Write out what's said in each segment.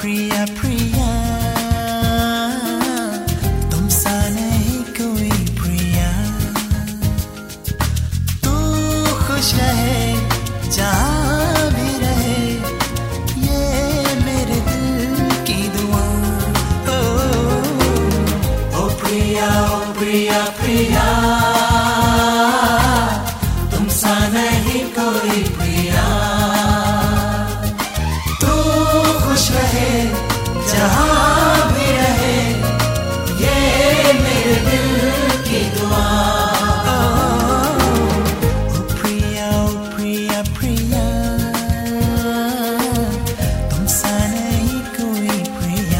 प्रिया प्रिया, तुमसा नहीं कोई प्रिया। तू खुश रहे जहाँ भी रहे, ये मेरे दिल की दुआ। ओ प्रिया प्रिया, तुमसा नहीं कोई प्रिया। तू खुश रहे जहाँ भी रहे, ये मेरे दिल की दुआ। ओ प्रिया प्रिया, तुमसा नहीं कोई प्रिया।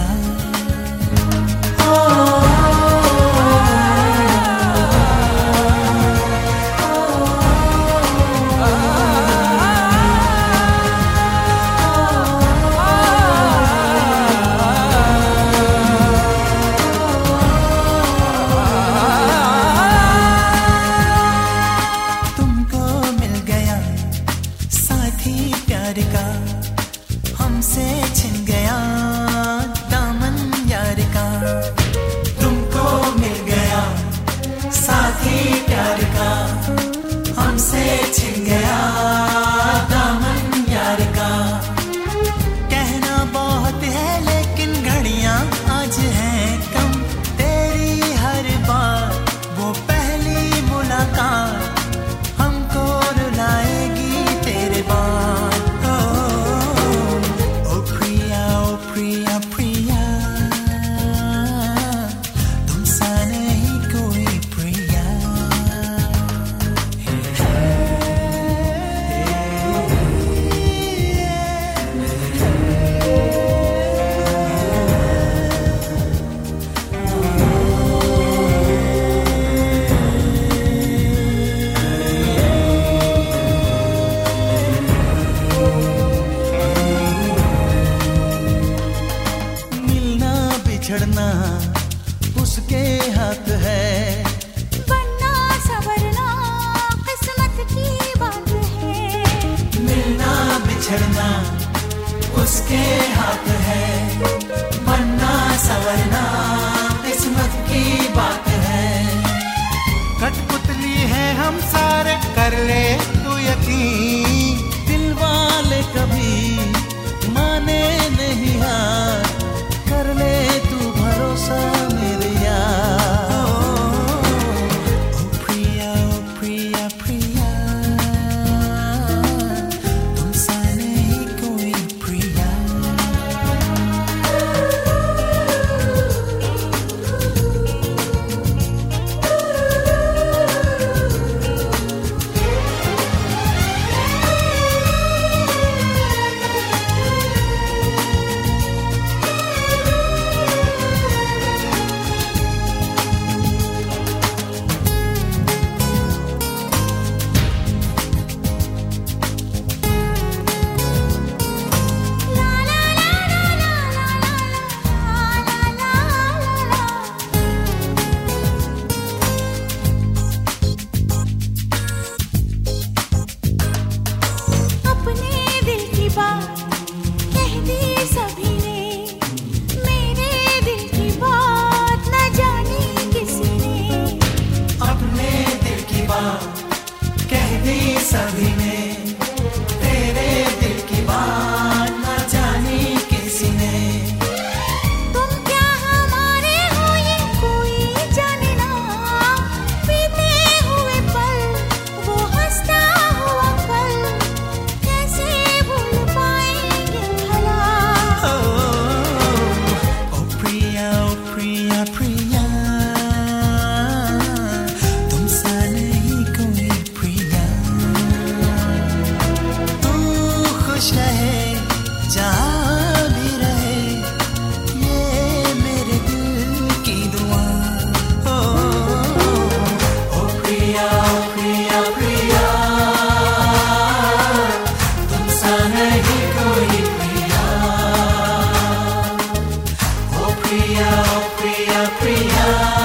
प्यार का हमसे छिन गया दामन यार का, तुमको मिल गया साथी प्यार का। हमसे छिन गया दामन यार का। कहना बहुत है लेकिन घड़ियां आज हैं कम, तेरी हर बात वो पहली मुलाकात हमको रुलाएगी तेरे बाद। प्रिया प्रिया, तुमसा नहीं कोई प्रिया। बिछड़ना उसके हाथ है, बनना संवरना किस्मत की बात है। मिलना बिछड़ना उसके हाथ है, बनना संवरना किस्मत की बात है। कठपुतली है हम सारे, कर ले तू यकीन, दिल वाले कभी माने नहीं हार, कर ले तू भरोसा मेरे यार। ओ प्रिया प्रिया, तुमसा नहीं कोई प्रिया। सभी ने तेरे दिल की बात न जानी किसी ने। तुम क्या हमारे हो ये कोई जाने ना, बीते हुए पल वो हंसता हुआ पल कैसे भूल पाएंगे भला। ओ प्रिया प्रिया, तुमसा नहीं कोई प्रिया। खुश रहे जहाँ भी रहे, ये मेरे दिल की दुआ। ओ प्रिया प्रिया, तुमसा नहीं कोई प्रिया। ओ प्रिया प्रिया,